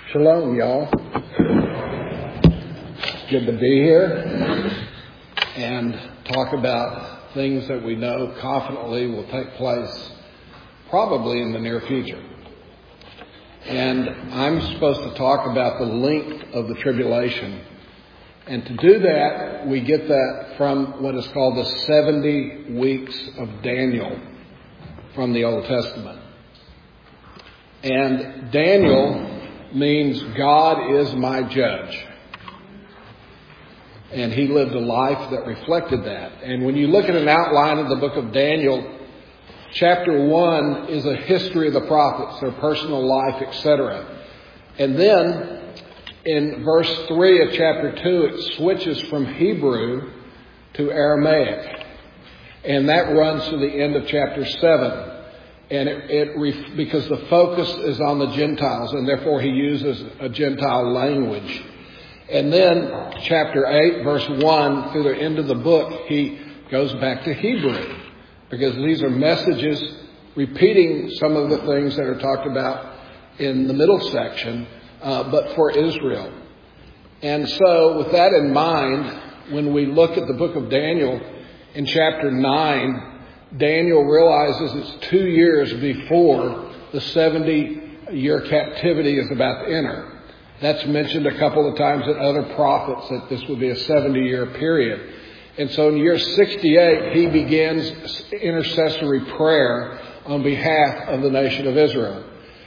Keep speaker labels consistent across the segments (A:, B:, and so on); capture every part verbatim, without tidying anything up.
A: Shalom, y'all. Good to be here and talk about things that we know confidently will take place probably in the near future. And I'm supposed to talk about the length of the tribulation. And to do that, we get that from what is called the seventy weeks of Daniel from the Old Testament. And Daniel means God is my judge. And he lived a life that reflected that. And when you look at an outline of the book of Daniel, chapter one is a history of the prophets, their personal life, et cetera. And then in verse three of chapter two, it switches from Hebrew to Aramaic. And that runs to the end of chapter seven. And it, it because the focus is on the Gentiles, and therefore he uses a Gentile language. And then chapter eight, verse one, through the end of the book, he goes back to Hebrew, because these are messages repeating some of the things that are talked about in the middle section, uh, but for Israel. And so with that in mind, when we look at the book of Daniel in chapter nine, Daniel realizes it's two years before the seventy-year captivity is about to enter. That's mentioned a couple of times in other prophets, that this would be a seventy-year period. And so in year sixty-eight, he begins intercessory prayer on behalf of the nation of Israel.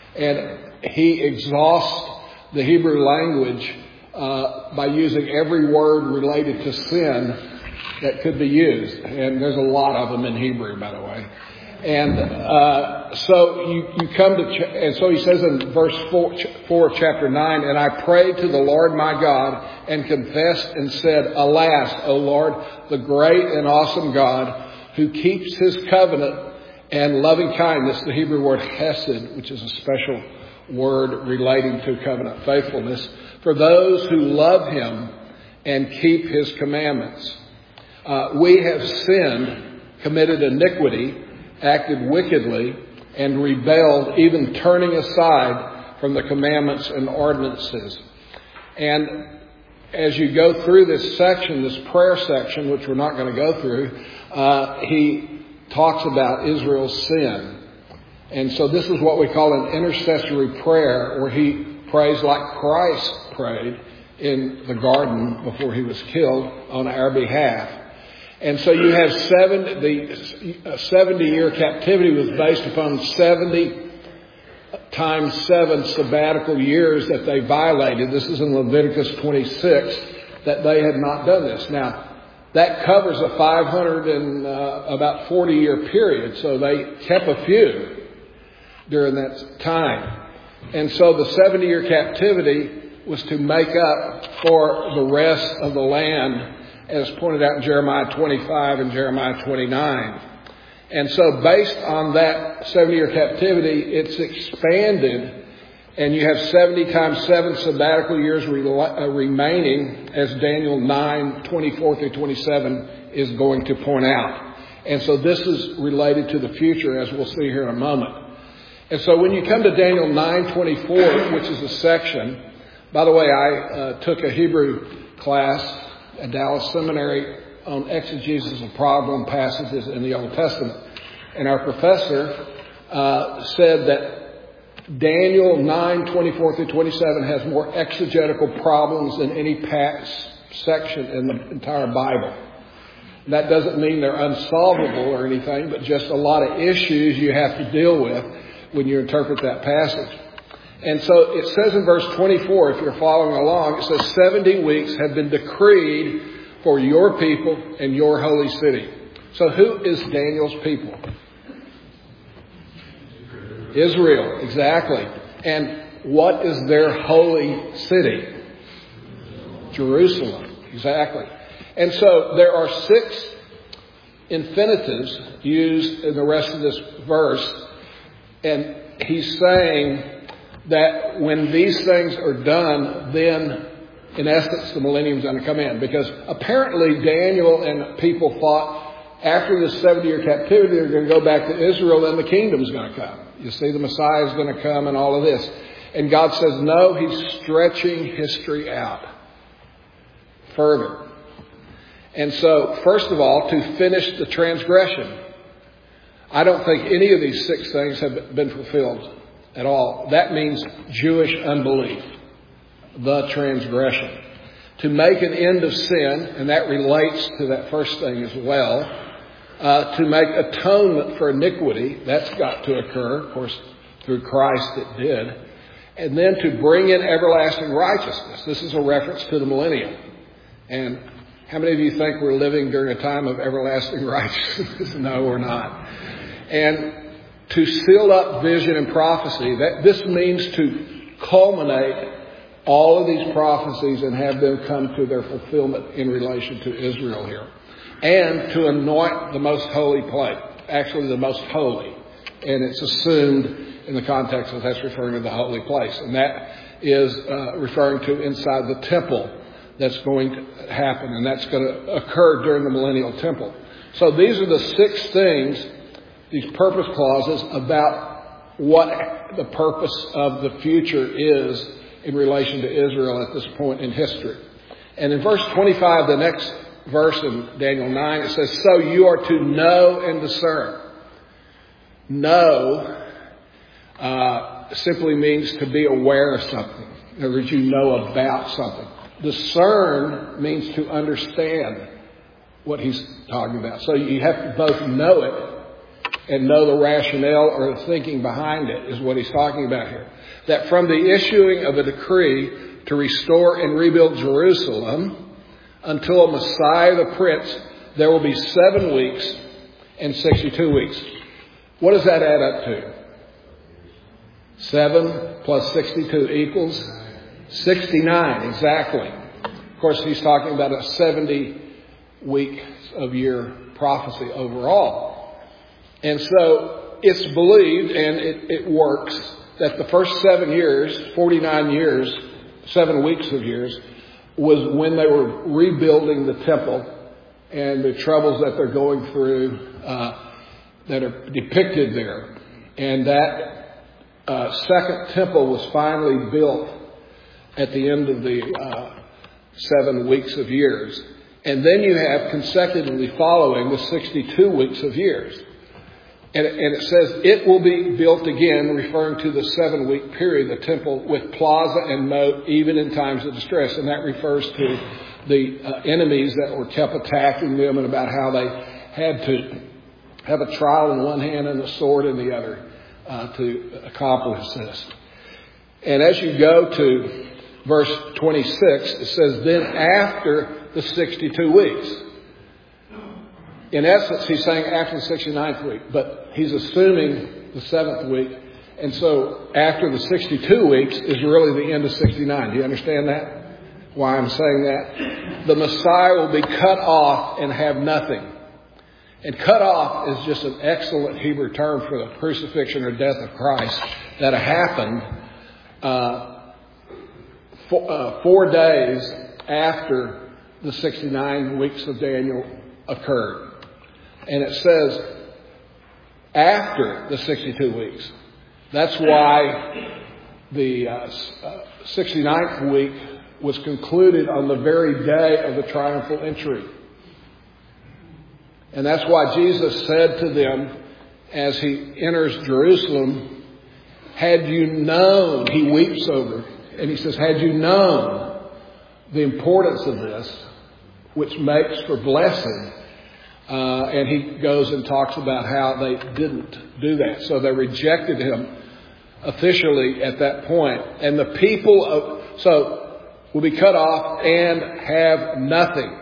A: And he exhausts the Hebrew language uh, by using every word related to sin that could be used. And there's a lot of them in Hebrew, by the way. And uh, so you, you come to, ch- and so he says in verse four, four of chapter nine, "And I prayed to the Lord my God and confessed and said, Alas, O Lord, the great and awesome God, who keeps his covenant and loving kindness," the Hebrew word hesed, which is a special word relating to covenant faithfulness, "for those who love him and keep his commandments. Uh, we have sinned, committed iniquity, acted wickedly, and rebelled, even turning aside from the commandments and ordinances." And as you go through this section, this prayer section, which we're not going to go through, uh, he talks about Israel's sin. And so this is what we call an intercessory prayer, where he prays like Christ prayed in the garden before he was killed on our behalf. And so you have seven, the seventy-year captivity was based upon seventy times seven sabbatical years that they violated. This is in Leviticus twenty-six, that they had not done this. Now, that covers a five hundred and uh, about forty year period. So they kept a few during that time. And so the seventy year captivity was to make up for the rest of the land, as pointed out in Jeremiah twenty-five and Jeremiah twenty-nine. And so based on that seventy-year captivity, it's expanded, and you have seventy times seven sabbatical years re- uh, remaining, as Daniel nine, twenty-four through twenty-seven is going to point out. And so this is related to the future, as we'll see here in a moment. And so when you come to Daniel nine twenty-four, which is a section, by the way, I uh, took a Hebrew class at Dallas Seminary on exegesis of problem passages in the Old Testament. And our professor uh, said that Daniel nine twenty-four through twenty-seven has more exegetical problems than any past section in the entire Bible. And that doesn't mean they're unsolvable or anything, but just a lot of issues you have to deal with when you interpret that passage. And so it says in verse twenty-four, if you're following along, it says seventy weeks have been decreed for your people and your holy city. So who is Daniel's people? Israel, exactly. And what is their holy city? Jerusalem, exactly. And so there are six infinitives used in the rest of this verse. And he's saying that when these things are done, then in essence the millennium's going to come in. Because apparently Daniel and people thought after this seventy-year captivity they're going to go back to Israel and the kingdom's going to come. You see, the Messiah is going to come and all of this. And God says, no, he's stretching history out further. And so, first of all, to finish the transgression. I don't think any of these six things have been fulfilled at all. That means Jewish unbelief, the transgression. To make an end of sin, and that relates to that first thing as well. Uh, to make atonement for iniquity, that's got to occur. Of course, through Christ it did. And then to bring in everlasting righteousness. This is a reference to the millennium. And how many of you think we're living during a time of everlasting righteousness? No, we're not. And to seal up vision and prophecy, that this means to culminate all of these prophecies and have them come to their fulfillment in relation to Israel here. And to anoint the most holy place, actually the most holy. And it's assumed in the context that that's referring to the holy place. And that is uh, referring to inside the temple that's going to happen. And that's going to occur during the millennial temple. So these are the six things, these purpose clauses about what the purpose of the future is in relation to Israel at this point in history. And in verse twenty-five, the next verse in Daniel nine, it says, so you are to know and discern. Know uh, simply means to be aware of something. In other words, you know about something. Discern means to understand what he's talking about. So you have to both know it and know the rationale or the thinking behind it is what he's talking about here. That from the issuing of a decree to restore and rebuild Jerusalem until a Messiah the Prince, there will be seven weeks and sixty-two weeks. What does that add up to? Seven plus sixty-two equals sixty-nine, exactly. Of course, he's talking about a seventy week of year prophecy overall. And so it's believed, and it, it works, that the first seven years, forty-nine years, seven weeks of years, was when they were rebuilding the temple and the troubles that they're going through uh, that are depicted there. And that uh, second temple was finally built at the end of the uh, seven weeks of years. And then you have consecutively following the sixty-two weeks of years. And, and it says it will be built again, referring to the seven-week period, the temple, with plaza and moat, even in times of distress. And that refers to the uh, enemies that were kept attacking them and about how they had to have a trowel in one hand and a sword in the other uh, to accomplish this. And as you go to verse twenty-six, it says, then after the sixty-two weeks. In essence, he's saying after the sixty-ninth week, but he's assuming the seventh week. And so after the sixty-two weeks is really the end of sixty-nine. Do you understand that? Why I'm saying that? The Messiah will be cut off and have nothing. And cut off is just an excellent Hebrew term for the crucifixion or death of Christ that happened uh, four, uh, four days after the sixty-nine weeks of Daniel occurred. And it says after the sixty-two weeks. That's why the uh, uh, sixty-ninth week was concluded on the very day of the triumphal entry. And that's why Jesus said to them as he enters Jerusalem, had you known, he weeps over, and he says, had you known the importance of this, which makes for blessing, Uh, and he goes and talks about how they didn't do that. So they rejected him officially at that point. And the people of, so will be cut off and have nothing.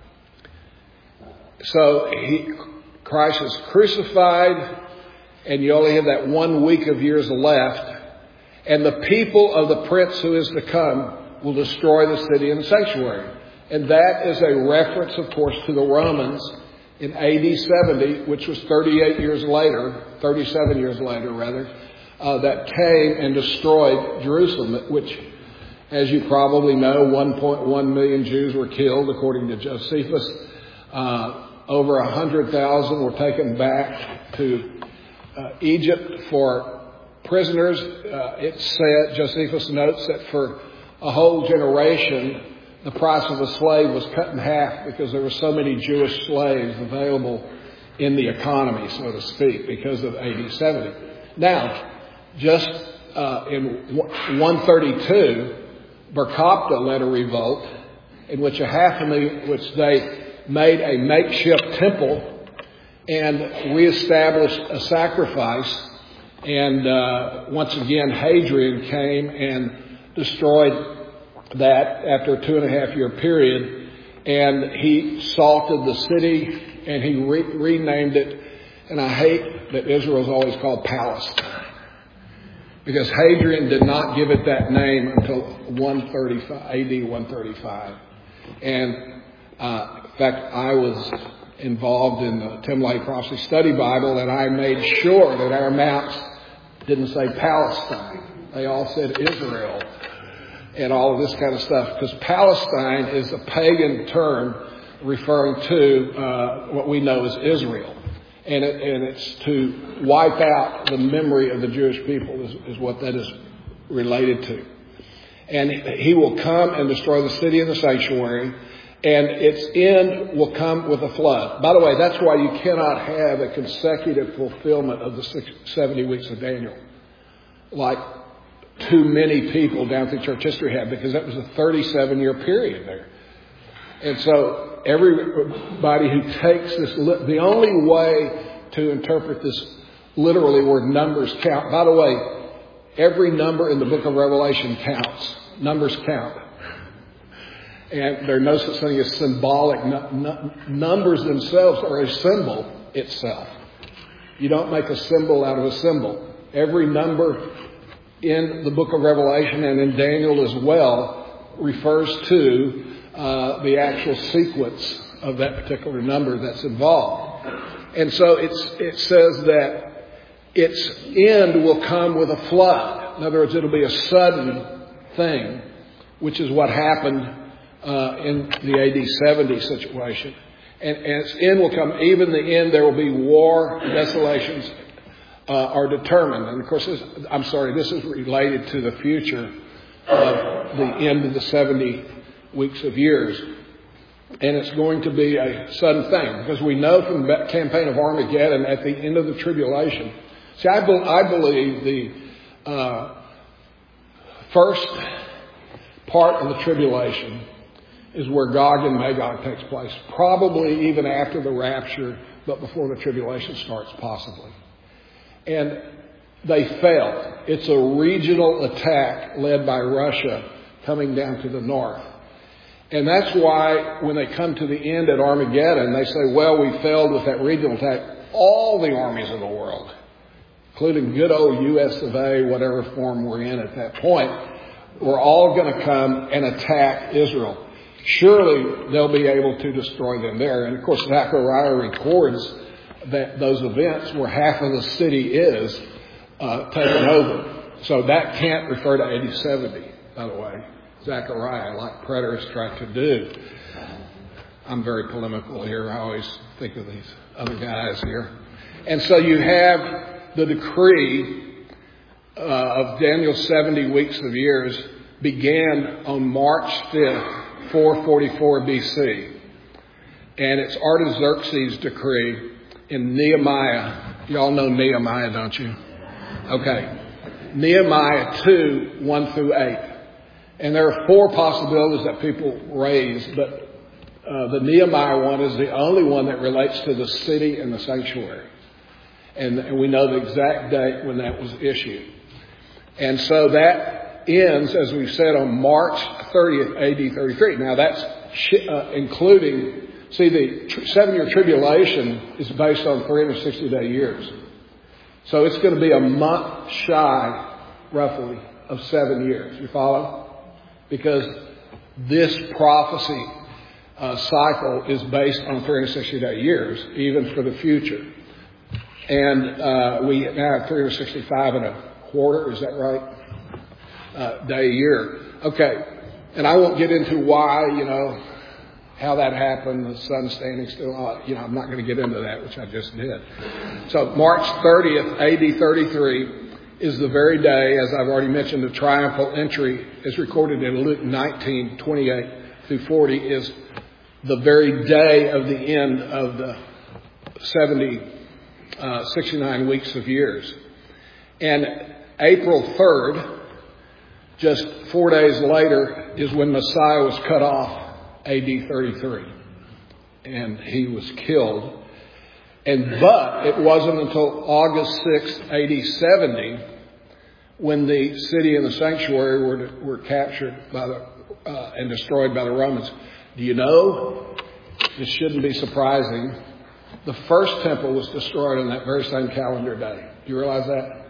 A: So he, Christ is crucified, and you only have that one week of years left. And the people of the Prince who is to come will destroy the city and the sanctuary. And that is a reference, of course, to the Romans in A D seventy, which was thirty-eight years later, thirty-seven years later rather, uh, that came and destroyed Jerusalem, which, as you probably know, one point one million Jews were killed, according to Josephus. Uh, over one hundred thousand were taken back to uh, Egypt for prisoners. Uh, it said, Josephus notes that for a whole generation, the price of a slave was cut in half because there were so many Jewish slaves available in the economy, so to speak, because of A D seventy. Now, just uh, in one thirty-two, Bar Kokhba led a revolt in which a half a million, which they made a makeshift temple and reestablished a sacrifice. And uh, once again, Hadrian came and destroyed that after a two and a half year period. And he salted the city and he re- renamed it. And I hate that Israel is always called Palestine, because Hadrian did not give it that name until one thirty-five, A D one thirty-five. And uh, in fact, I was involved in the Tim LaHaye Prophecy Study Bible, and I made sure that our maps didn't say Palestine. They all said Israel and all of this kind of stuff, because Palestine is a pagan term referring to uh, what we know as Israel. And, it, and it's to wipe out the memory of the Jewish people is, is what that is related to. And he will come and destroy the city and the sanctuary, and its end will come with a flood. By the way, that's why you cannot have a consecutive fulfillment of the six, seventy weeks of Daniel, like too many people down through church history have, because that was a thirty-seven year period there. And so everybody who takes this, the only way to interpret this literally where numbers count. By the way, every number in the book of Revelation counts. Numbers count. And there are no such thing as symbolic. Numbers themselves are a symbol itself. You don't make a symbol out of a symbol. Every number in the book of Revelation and in Daniel as well refers to uh, the actual sequence of that particular number that's involved. And so it's, it says that its end will come with a flood. In other words, it'll be a sudden thing, which is what happened uh, in the A D seventy situation. And, and its end will come. Even the end, there will be war, desolations uh, are determined. And of course, this, I'm sorry, this is related to the future of the end of the seventy weeks of years. And it's going to be a sudden thing, because we know from the campaign of Armageddon at the end of the tribulation. See, I, be, I believe the uh, first part of the tribulation is where Gog and Magog takes place. Probably even after the rapture, but before the tribulation starts, possibly. And they failed. It's a regional attack led by Russia coming down to the north. And that's why when they come to the end at Armageddon, they say, well, we failed with that regional attack. All the armies of the world, including good old U S of A, whatever form we're in at that point, we're all going to come and attack Israel. Surely they'll be able to destroy them there. And of course, Zechariah records that those events where half of the city is uh, taken over. So that can't refer to A D seventy, by the way. Zechariah, like preterists try to do. I'm very polemical here. I always think of these other guys here. And so you have the decree uh, of Daniel's seventy weeks of years began on March fifth, four forty-four B C. And it's Artaxerxes' decree in Nehemiah. Y'all know Nehemiah, don't you? Okay. Nehemiah two, one through eight. And there are four possibilities that people raise, but uh, the Nehemiah one is the only one that relates to the city and the sanctuary. And, and we know the exact date when that was issued. And so that ends, as we've said, on March thirtieth, A D thirty-three. Now that's uh, including, see, the tr- seven-year tribulation is based on three hundred sixty day years. So it's going to be a month shy, roughly, of seven years. You follow? Because this prophecy uh, cycle is based on three hundred sixty day years, even for the future. And uh, we now have three hundred sixty-five and a quarter, is that right? Uh, day a year. Okay. And I won't get into why, you know, how that happened, the sun standing still. Uh, you know, I'm not going to get into that, which I just did. So March thirtieth, A D thirty-three, is the very day, as I've already mentioned, the triumphal entry is recorded in Luke nineteen, twenty-eight through forty, is the very day of the end of the seventy, uh, sixty-nine weeks of years. And April third, just four days later, is when Messiah was cut off, A D thirty-three. And he was killed. And but it wasn't until August sixth, A D seventy, when the city and the sanctuary were were captured by the uh, and destroyed by the Romans. Do you know? This shouldn't be surprising. The first temple was destroyed on that very same calendar day. Do you realize that?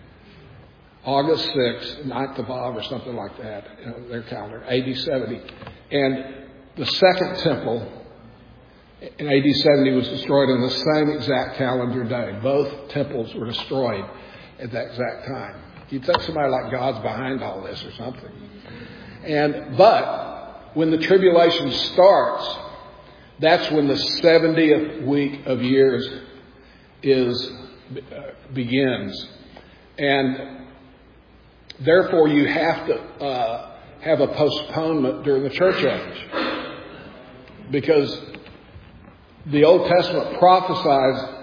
A: August sixth, ninth of Av or something like that, you know, their calendar, A D seventy. And the second temple in A D seventy was destroyed on the same exact calendar day. Both temples were destroyed at that exact time. You'd think somebody like God's behind all this or something. And but when the tribulation starts, that's when the seventieth week of years is uh, begins. And therefore you have to uh, have a postponement during the church age. Because the Old Testament prophesies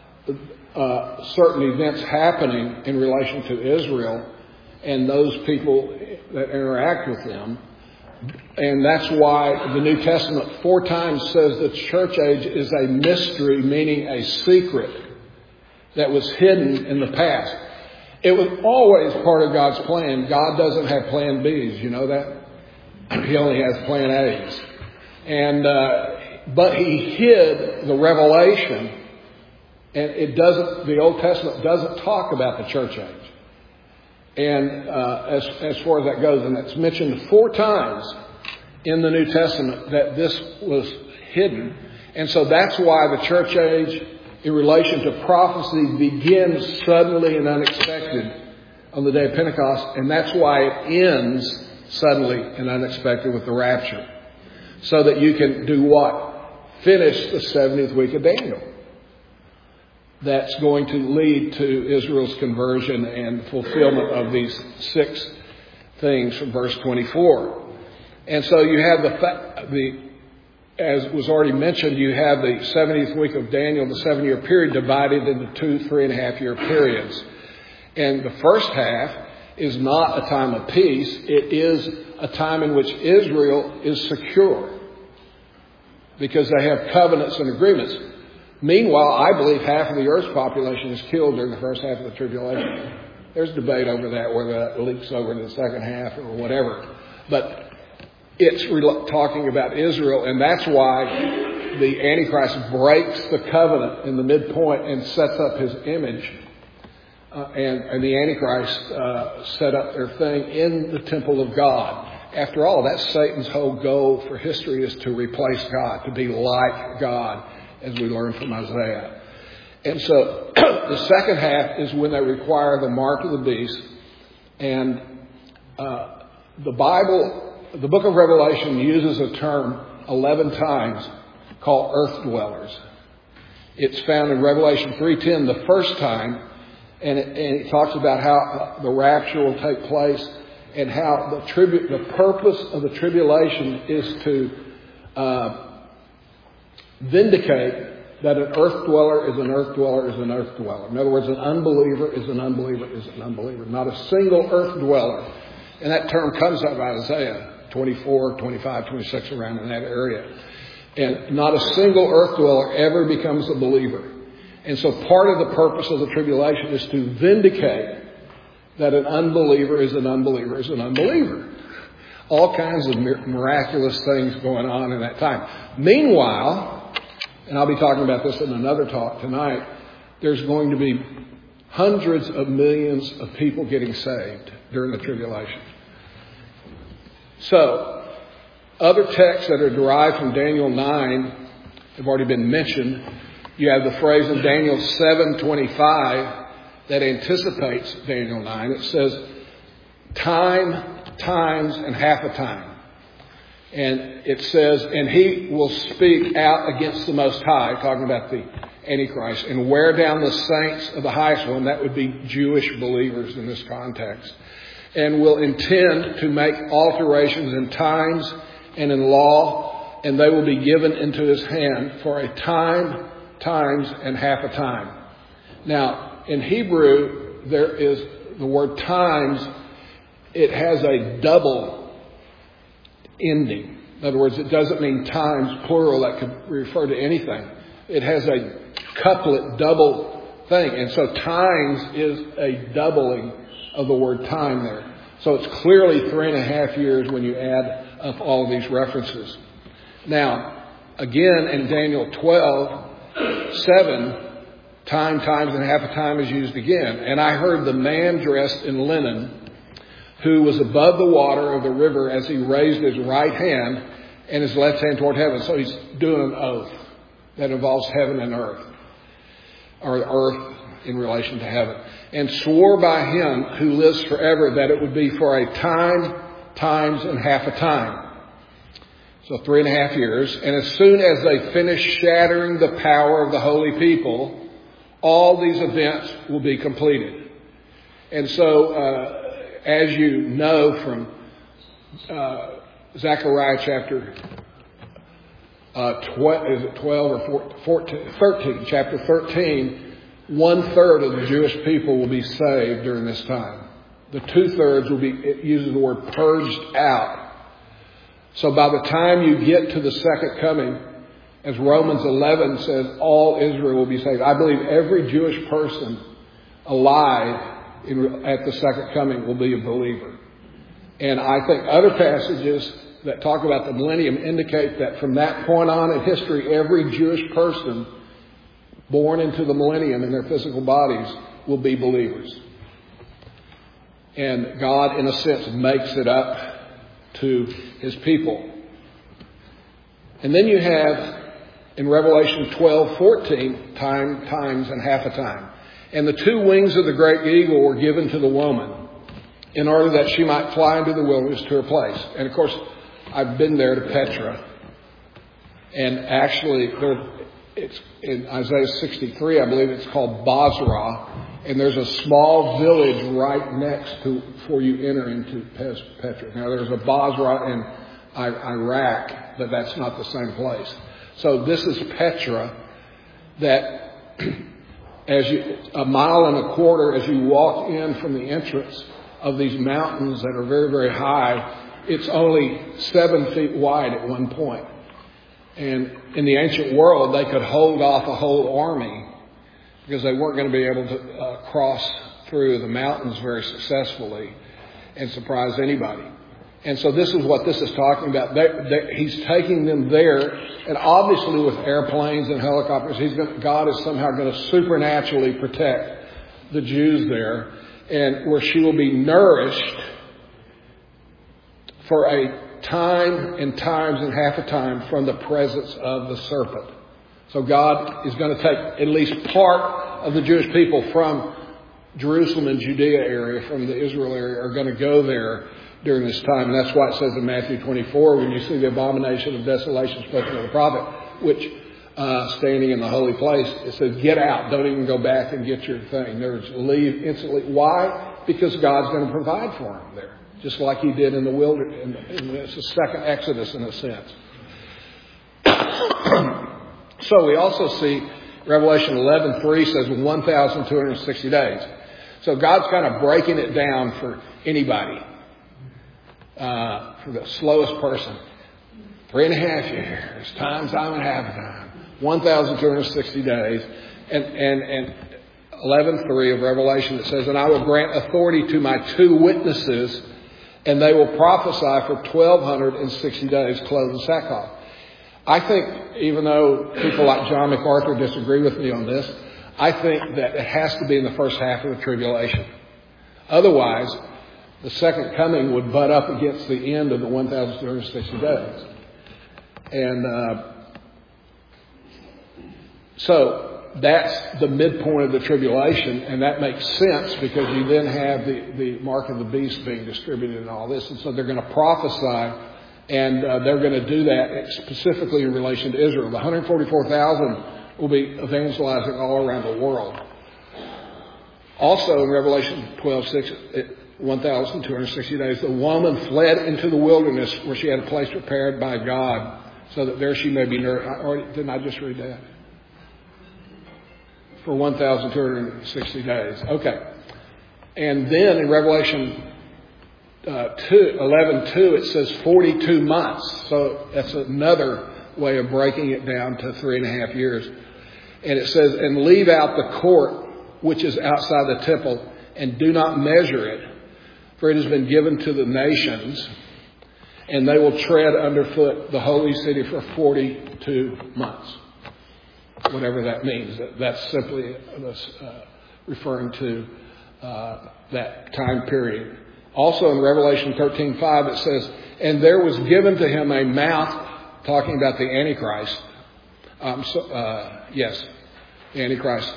A: uh, certain events happening in relation to Israel and those people that interact with them. And that's why the New Testament four times says the church age is a mystery, meaning a secret that was hidden in the past. It was always part of God's plan. God doesn't have plan B's, you know that? He only has plan A's. And, uh, but he hid the revelation, and it doesn't, the Old Testament doesn't talk about the church age. And uh, as, as far as that goes, and it's mentioned four times in the New Testament that this was hidden. And so that's why the church age in relation to prophecy begins suddenly and unexpected on the day of Pentecost. And that's why it ends suddenly and unexpected with the rapture. So that you can do what? Finish the seventieth week of Daniel. That's going to lead to Israel's conversion and fulfillment of these six things from verse twenty-four. And so you have the, the as was already mentioned, you have the seventieth week of Daniel, the seven-year period, divided into two three and a half year periods. And the first half is not a time of peace. It is a time in which Israel is secure because they have covenants and agreements. Meanwhile, I believe half of the earth's population is killed during the first half of the tribulation. There's debate over that, whether that leaks over into the second half or whatever. But it's re- talking about Israel, and that's why the Antichrist breaks the covenant in the midpoint and sets up his image. Uh, and, and the Antichrist uh, set up their thing in the temple of God. After all, that's Satan's whole goal for history, is to replace God, to be like God, as we learn from Isaiah. And so the second half is when they require the mark of the beast. And uh, the Bible, the book of Revelation, uses a term eleven times called earth dwellers. It's found in Revelation three ten the first time, and it, and it talks about how the rapture will take place and how the, tribu- the purpose of the tribulation is to uh, vindicate that an earth dweller is an earth dweller is an earth dweller. In other words, an unbeliever is an unbeliever is an unbeliever. Not a single earth dweller. And that term comes out of Isaiah twenty-four, twenty-five, twenty-six, around in that area. And not a single earth dweller ever becomes a believer. And so part of the purpose of the tribulation is to vindicate that an unbeliever is an unbeliever is an unbeliever. All kinds of miraculous things going on in that time. Meanwhile, and I'll be talking about this in another talk tonight, there's going to be hundreds of millions of people getting saved during the tribulation. So, other texts that are derived from Daniel nine have already been mentioned. You have the phrase in Daniel seven twenty-five that anticipates Daniel nine. It says, time, times, and half a time. And it says, and he will speak out against the Most High, talking about the Antichrist, and wear down the saints of the highest one. That would be Jewish believers in this context. And will intend to make alterations in times and in law, and they will be given into his hand for a time, times, and half a time. Now, in Hebrew, there is the word times. It has a double ending. In other words, it doesn't mean times, plural, that could refer to anything. It has a couplet, double thing. And so times is a doubling of the word time there. So it's clearly three and a half years when you add up all of these references. Now, again, in Daniel twelve, seven, time, times, and half a time is used again. And I heard the man dressed in linen, who was above the water of the river as he raised his right hand and his left hand toward heaven. So he's doing an oath that involves heaven and earth, or earth in relation to heaven, and swore by him who lives forever that it would be for a time, times, and half a time. So three and a half years. And as soon as they finish shattering the power of the holy people, all these events will be completed. And so, uh, as you know from uh, Zechariah chapter uh, twelve, is it twelve or fourteen, thirteen, chapter thirteen, one third of the Jewish people will be saved during this time. The two thirds will be, it uses the word purged out. So by the time you get to the second coming, as Romans eleven says, all Israel will be saved. I believe every Jewish person alive in, at the second coming will be a believer. And I think other passages that talk about the millennium indicate that from that point on in history, every Jewish person born into the millennium in their physical bodies will be believers. And God, in a sense, makes it up to his people. And then you have in Revelation twelve fourteen, time, times, and half a time. And the two wings of the great eagle were given to the woman in order that she might fly into the wilderness to her place. And of course, I've been there to Petra. And actually, there, it's in Isaiah sixty-three, I believe it's called Basra. And there's a small village right next to, before you enter into Petra. Now, there's a Basra in Iraq, but that's not the same place. So this is Petra, that as you, a mile and a quarter as you walk in from the entrance of these mountains that are very, very high, it's only seven feet wide at one point. And in the ancient world, they could hold off a whole army because they weren't going to be able to uh, cross through the mountains very successfully and surprise anybody. And so this is what this is talking about. They, they, he's taking them there, and obviously with airplanes and helicopters, he's going, God is somehow going to supernaturally protect the Jews there, and where she will be nourished for a time and times and half a time from the presence of the serpent. So God is going to take at least part of the Jewish people from Jerusalem and Judea area, from the Israel area, are going to go there during this time. And that's why it says in Matthew twenty-four, when you see the abomination of desolation spoken of the prophet, which uh, standing in the holy place, it says, get out. Don't even go back and get your thing. There's leave instantly. Why? Because God's going to provide for them there, just like he did in the wilderness. In the, in the, it's the second Exodus in a sense. So we also see Revelation eleven three says one thousand two hundred sixty days. So God's kind of breaking it down for anybody. Uh, for the slowest person. Three and a half years. Time, time and a half time. one thousand two hundred sixty days. And, and, and eleven three of Revelation, it says, and I will grant authority to my two witnesses, and they will prophesy for twelve sixty days, clothed in sackcloth. I think, even though people like John MacArthur disagree with me on this, I think that it has to be in the first half of the tribulation. Otherwise, the second coming would butt up against the end of the one thousand two hundred sixty days. And uh, so that's the midpoint of the tribulation, and that makes sense because you then have the, the mark of the beast being distributed and all this. And so they're going to prophesy, and uh, they're going to do that specifically in relation to Israel. The one hundred forty-four thousand will be evangelizing all around the world. Also in Revelation twelve six, one thousand two hundred sixty days, the woman fled into the wilderness where she had a place prepared by God so that there she may be nourished. Didn't I just read that? For one thousand two hundred sixty days. Okay. And then in Revelation uh, eleven two, it says forty-two months. So that's another way of breaking it down to three and a half years. And it says, and leave out the court which is outside the temple, and do not measure it, for it has been given to the nations, and they will tread underfoot the holy city for forty-two months. Whatever that means. That's simply uh, referring to uh, that time period. Also in Revelation thirteen five it says, and there was given to him a mouth, talking about the Antichrist. Um, so, uh, yes, the Antichrist.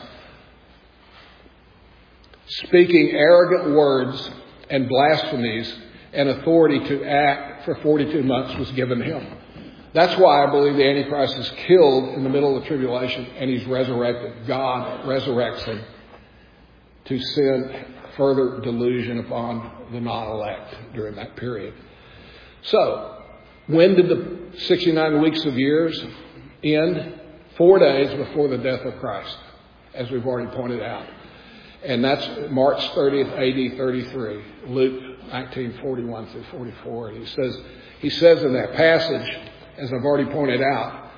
A: Speaking arrogant words and blasphemies, and authority to act for forty-two months was given him. That's why I believe the Antichrist is killed in the middle of the tribulation and he's resurrected. God resurrects him to send further delusion upon the non-elect during that period. So, when did the sixty-nine weeks of years end? Four days before the death of Christ, as we've already pointed out. And that's March thirtieth, A D thirty-three, Luke nineteen forty-one through forty-four. And he says, he says in that passage, as I've already pointed out,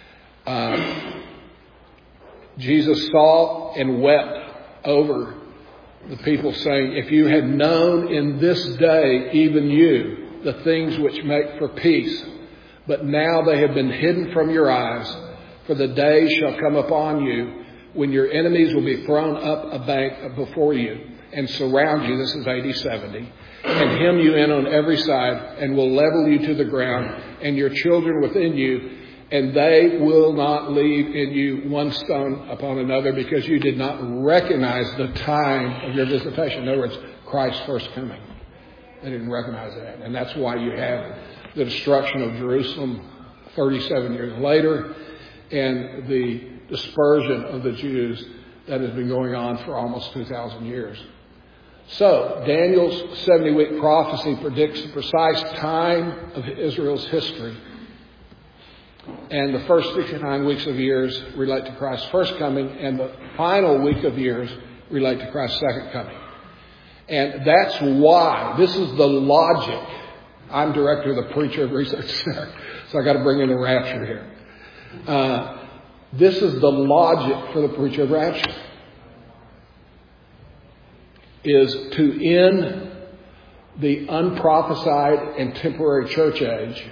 A: uh, Jesus saw and wept over the people, saying, if you had known in this day, even you, the things which make for peace, but now they have been hidden from your eyes, for the day shall come upon you when your enemies will be thrown up a bank before you and surround you. This is A D seventy. And hem you in on every side and will level you to the ground and your children within you. And they will not leave in you one stone upon another, because you did not recognize the time of your visitation. In other words, Christ's first coming. They didn't recognize that. And that's why you have the destruction of Jerusalem thirty-seven years later and the dispersion of the Jews that has been going on for almost two thousand years. So, Daniel's seventy-week prophecy predicts the precise time of Israel's history. And the first sixty-nine weeks of years relate to Christ's first coming, and the final week of years relate to Christ's second coming. And that's why, this is the logic. I'm director of the Preacher of Research Center, so I got to bring in the rapture here. Uh, This is the logic for the preacher of rapture, is to end the unprophesied and temporary church age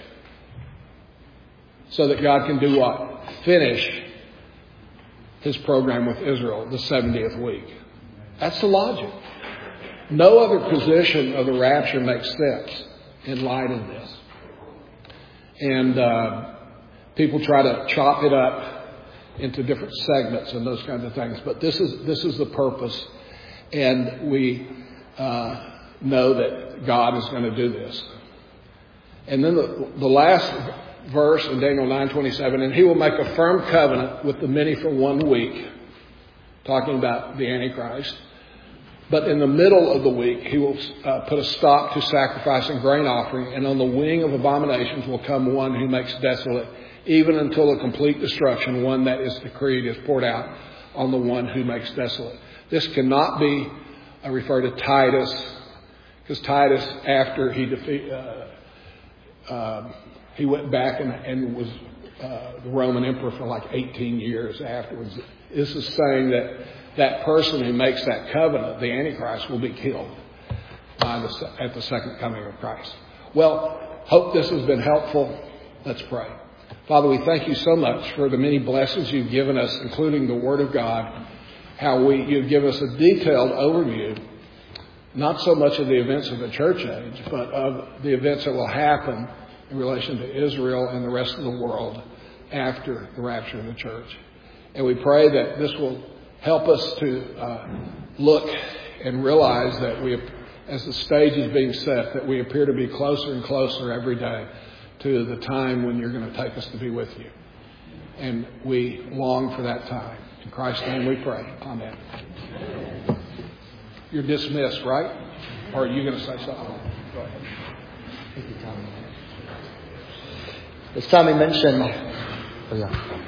A: so that God can do what? Finish his program with Israel, the seventieth week. That's the logic. No other position of the rapture makes sense in light of this. And uh, people try to chop it up into different segments and those kinds of things. But this is this is the purpose. And we uh, know that God is going to do this. And then the, the last verse in Daniel nine twenty-seven, and he will make a firm covenant with the many for one week, talking about the Antichrist. But in the middle of the week, he will uh, put a stop to sacrifice and grain offering, and on the wing of abominations will come one who makes desolate, even until a complete destruction, one that is decreed, is poured out on the one who makes desolate. This cannot be uh, referred to Titus, because Titus, after he defeat, uh, uh, he went back and, and was uh, the Roman emperor for like eighteen years afterwards. This is saying that that person who makes that covenant, the Antichrist, will be killed by the, at the second coming of Christ. Well, hope this has been helpful. Let's pray. Father, we thank you so much for the many blessings you've given us, including the Word of God, how we you've given us a detailed overview, not so much of the events of the church age, but of the events that will happen in relation to Israel and the rest of the world after the rapture of the church. And we pray that this will help us to uh, look and realize that we, as the stage is being set, that we appear to be closer and closer every day to the time when you're going to take us to be with you. And we long for that time. In Christ's name we pray. Amen. You're dismissed, right? Or are you going to say something? Go ahead.
B: Thank you, Tommy. As Tommy mentioned, oh yeah.